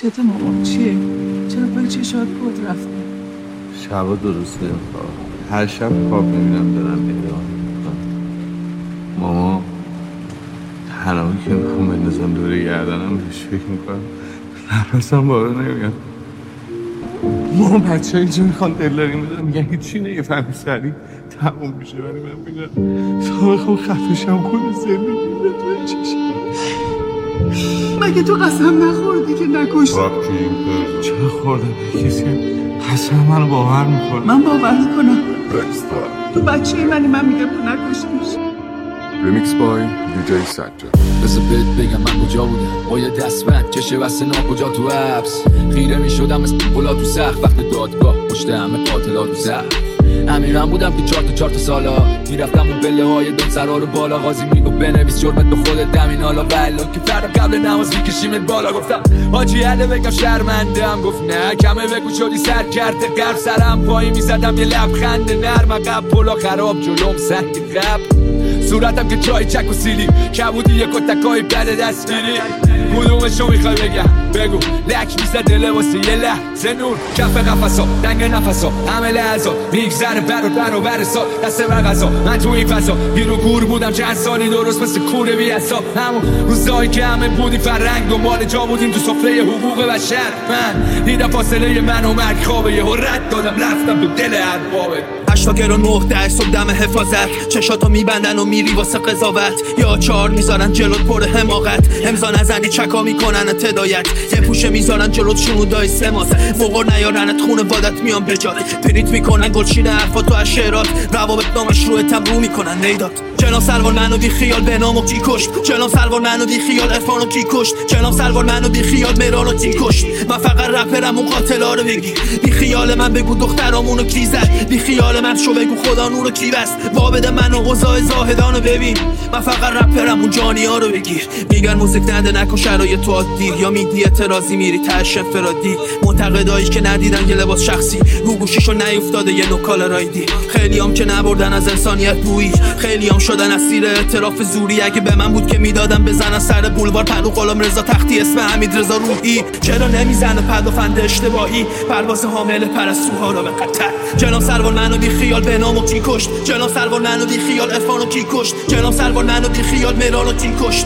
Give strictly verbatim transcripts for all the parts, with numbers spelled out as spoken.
چته مامان چیه؟ چرا پای چشات بود رفته؟ شبا درسته خواب هر شب خواب نمیدم دارم نگاه ماما تنهایی که میخوام بندازم دوره گردنم بهش فکر میکنم نفسم بالا نمیاد. ماما بچه ها اینجا میخوان دلداری میدن میگن هیچی نگفهمی سریع تموم میشه ولی من میگم تا بخوام خفشم کنه زندگی به توی چشم. مگه تو قسم نخوردی که نکشتی؟ چرا خوردم به کسی قسم منو باور میکنه؟ من باور میکنم تو بچه منی. من میگم تو نکشتیش. ریمیکس بای دیجی سجاد. بذار بهت بگم من کجا بودم با یه دستبند چشه واسه ناکجا تو حبس خیره میشدم مثل پلا تو سخت وقت دادگاه پشت همه قاتلا تو زخم امیرم بودم که چهار تا چهار تا سالا میرفتم اون بله های دون سرا رو بالا قاضی میگو بنویس جرمت به خودت دمین حالا والا که فردا قبل نماز میکشیمت بالا. گفتم حاجی عده بگم شرمندم گفت نه کمه بگو شدی سر کرده قرب سرم پایی میزدم یه لبخند نرم قبل پلا خراب جلوم سنگ قبل صورتم که چای چک و سیلی کبودی یک کتکای بد دستگیری کدومشو میخوای بگم بگو لک میزه دله واسه یه لحظه نور کف قفصا دنگ نفسا همه لحظا میگذره بر و بر و بر سا دست بر غذا من تو این فضا گیر و گور بودم چند سالی درست مثل کوره بی حساب همون روزایی که همه بودی فرنگ دنبال جا بودیم تو سفره حقوق بشر من دیدم فاصله من و مرگ خوابه یه رد دادم رفتم تو دل اربابه هشتا گرون نه ده صبح دم حفاظت چشاتو میبندن و میری واسه قضاوت یا چار میذارن جلوت پر حماقت امضا نزنی چکا میکنن تدایت یه پوشه میذارن جلوت شنودای سماس فوقر نیارنت خونه وادت میان بجات پریت میکنن گلچین حرفاتو از شعرات روابط نامش رو اتم رو میکنن نیداد جناب سلوان منو بی خیال به نامو کی کشت جناب سلوان منو بی خیال عرفانو کی کشت جناب سلوان منو بی خیال مهرانو کی کشت من فقط رپرم اون قاتلا رو بگی بی خیال من بگو دخترامونو کی زد بی خیال من شو بگو خدا نورو کی بست وابد منو قضا زاهدانو ببین من فقط رپرم اون جانیا رو بگیر میگن موزیک نده نکن شرایط تو عادی یا میدی اعتراضی میری تاش فرادی معتقدایی که ندیدن یه لباس شخصی رو گوشیشو نیافتاده یه نوکال رایدی خیلیام که نبردن از انسانیت بویی خیلیام شدن اسیر اعتراف زوری اگه به من بود که میدادم بزنن سر بولوار پلو غلام رضا تختی اسم حمید رضا روحی چرا نمیزنه پدافند اشتباهی پرواز حامل پرستوها رو به قطر جناب سلوان منو بی خیال به نامو کی کشت جناب سلوان منو بی خیال عرفانو کی کشت جناب سلوان منو بی خیال مهرانو کی کشت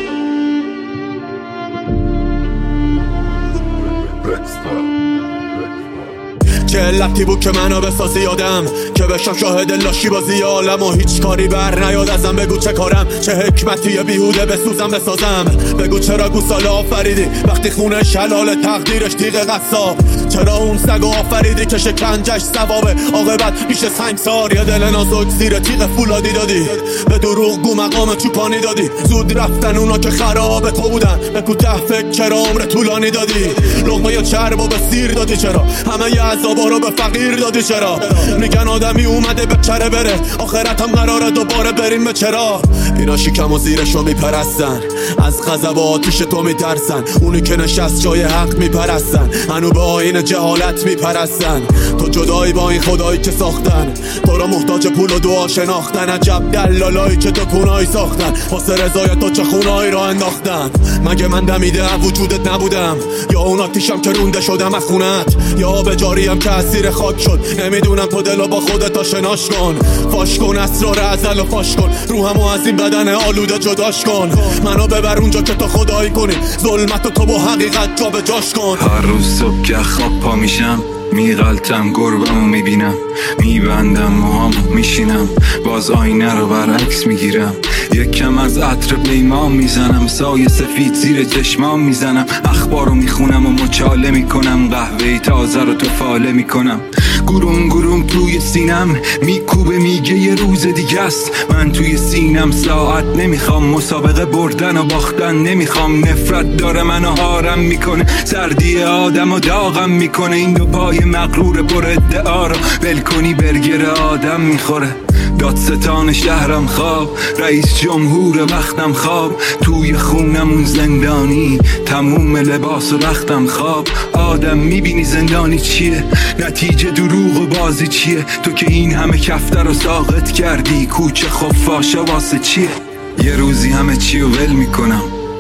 چه علتی بود که منو بسازی یادم که بشم شاهد لاشی بازی عالم و هیچ کاری بر نیاد ازم بگو چه کارم چه حکمتی بیهوده بسوزم بسازم بگو چرا گوساله آفریدی وقتی خونه شلال تقدیرش تیغ قصاب چرا اون سگو آفریدی که شکنجش ثوابه عاقبت پیش سنگسار یه دل نازک زیر تیغ فولادی دادی به دروغ گو مقام چوپانی دادی زود رفتن اونا که خراب تو بودن به کوته فکر چرا عمر طولانی دادی لقمه چربو به سیر دادی چرا همه ی عذابا رو به فقیر دادی چرا میگن آدمی اومده به چره بره آخرت هم قراره دوباره بریم به چرا اینا شکم و زیرشو میپرستن از غضب و آتیش تو میترسن اونی که نشست جای حق میپرستن هنو به آیین جهالت میپرستن تو جدایی با این خدایی که ساختن تو را محتاج پول و دعا شناختن عجب دلالایی که تو کنایی ساختن واسه رضایت تو چه خونایی را انداختن مگه من دمیده وجودت نبودم یا اون آتیشم که رونده شدم از خونت یا به جاریم که اسیر خاک شد نمیدونم تو دلو با خودت آشناش کن فاش کن اسرار ازل و فاش کن روحمو از این بدن آلوده جداش کن منو ببر اونجا که تو خدایی کنی ظلمتو تو با حقیقت جا به جاش کن هر روز صبح که خواب پا میشم میغلطم گربمو میبینم میبندم موهامو میشینم باز آینه رو برعکس میگیرم یک کم از عطر پیمان میزنم سایه سفید زیر چشمام میزنم اخبارو میخونم و مچاله میکنم قهوه تازه رو تو فاله میکنم گروم گروم توی سینم میکوبه میگه یه روز دیگه است من توی سینم ساعت نمیخوام مسابقه بردن و باختن نمیخوام نفرت داره منو هارم میکنه سردی آدم و داغم میکنه این دو پای مغرور پر ادعا رو ول کنی برگر آدم میخوره دادستان شهرم خواب رئیس جمهور وقتم خواب توی خونمون زندانی تموم لباس و رختم خواب آدم میبینی زندانی چیه نتیجه دروغ و بازی چیه تو که این همه کفتر رو ساقط کردی کوچه خفاشه واسه چیه یه روزی همه چی رو ول میکنم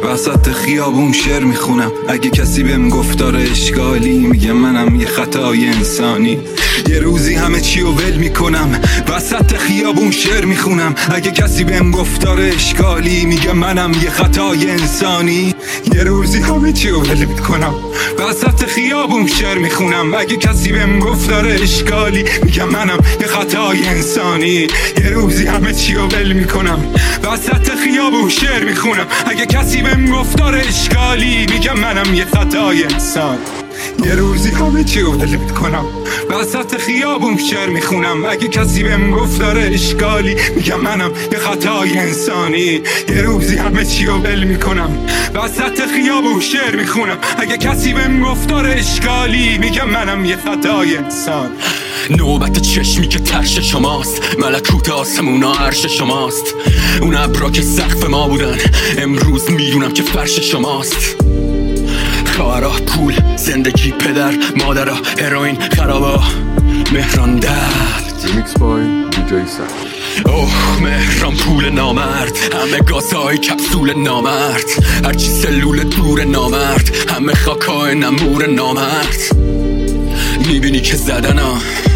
وسط خیابون شعر میخونم، اگه کسی بهم گفتار اشکالی میگه منم یه خطای انسانی. یه روزی همه چی رو ول میکنم، وسط خیابون شعر میخونم، اگه کسی بهم گفتار اشکالی میگه منم یه خطای انسانی. یه روزی همه چی رو ول میکنم، وسط خیابون شعر میخونم، اگه کسی بهم گفتار اشکالی میگه منم یه خطای انسانی. یه روزی همه چی رو ول میکنم، وسط خیابون شعر میخونم، اگه کسی بهم گفتار اشکالی میگه منم یه خطای انسان. یه روزی همه چی رو ول میکنم، وسط خیابون شعر میخونم، اگه کسی بهم گفتار اشکالی میگه منم یه خطای انسانی. یه روزی همه چی رو ول میکنم، وسط خیابون شعر میخونم، اگه کسی بهم گفتار اشکالی میگه منم یه خطای انسان. نوبت چشمی که ترش شماست، ملکوت آسمونا عرش شماست. اون ابرا که سقف ما بودن امروز میدونم که فرش شماست. خواهرا، پول، زندگی، پدر، مادرها، هروئین، خرابا، مهران درد. Remix by دی جی Satcher. اوه مهران پول نامرد، همه گازهای کپسول نامرد، هرچی سلول دور نامرد، همه خاکای نمور نامرد. میبینی که زدنا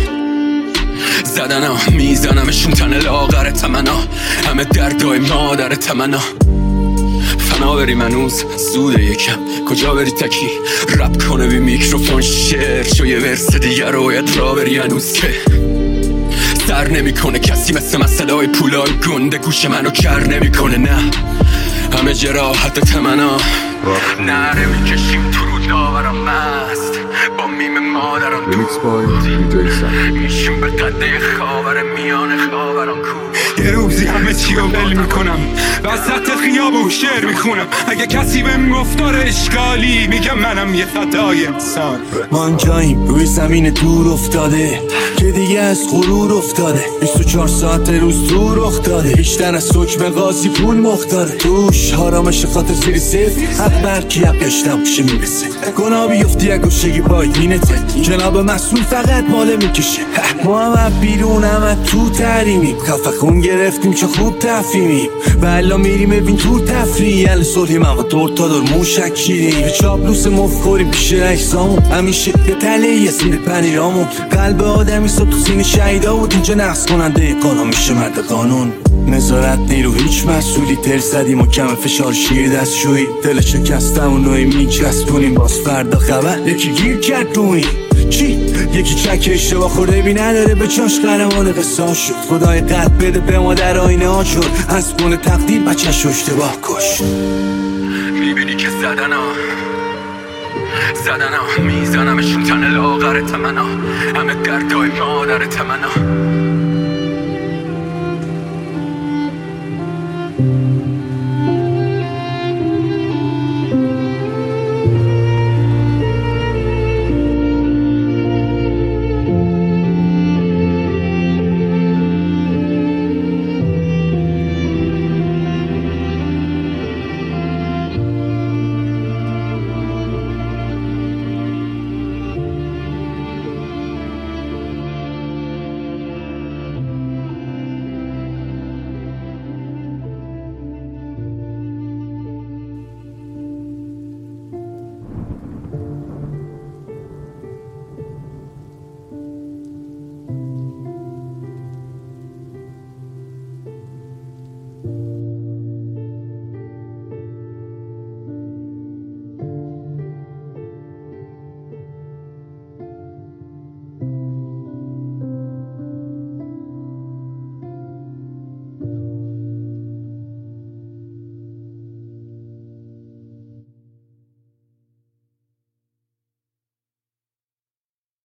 زدنا میزنمشون تن لاغر تمنا، همه دردای مادر تمنا. فنا بری منوز زوده یکم، کجا بری تکی رپ کنه بی میکروفون شعر شو، یه ورس دیگر رویت را بری هنوز که سر نمی کنه کسی مثل مسئله های پولای گنده گوش منو کر نمی کنه. نه همه جراحت تمنا، نره میکشیم تو رو داورم مست با میم مادران Remix by دی جی Satcher. میشیم به قده خاور میان خاوران کو. یه روزی همه چی رو ول میکنم، وسط خیابون شعر میخونم، اگه کسی بهم گفتار اشکالی میگه منم یه خطای انسان. ما جاییم روی زمین دور افتاده که دیگه از غرور افتاده، بیست و چهار ساعت روز دور افتاده، بیشتر از حکم قاضی پول مختاره، توش حرامش خاطر زیر صفر، حق برکی حق اشتم کشه میرسه، گناه بیفتی یک گوشگی باید مینته، جناب مسئول فقط ماله میکشه. ما هم بیرون هم تو تحریمیم، خفه خون گرفتیم که خوب تفهیمیم، و الان میریم ببین تو تفریح ال صلحیم، اما دور تا دور موشکیریم، به چاپلوس مف خوریم پیش رئیسامون، همیشه یه تله یه سیر پنیرامون، قلب آدمی صبح تو سین شهیدا بود، اینجا نقص کننده قانون میشه مرد قانون. نظارت نیرو هیچ مسئولی، تل زدیم و کم فشار شیر دستشویی، دل شکستم و نوعی میچسبونیم، باز فردا خبر یکی گیر کرد دوی چی؟ یکی چک اشتباه خورده بی نداره به چاش قهرمان قصاص شد، خدای قد بده به ما در آینه ها شد، حسبون تقدیر بچه‌ش اشتباه کشت. میبینی که زدنا زدنا میزنمشون تن لاغر تمنا، همه دردای مادر تمنا.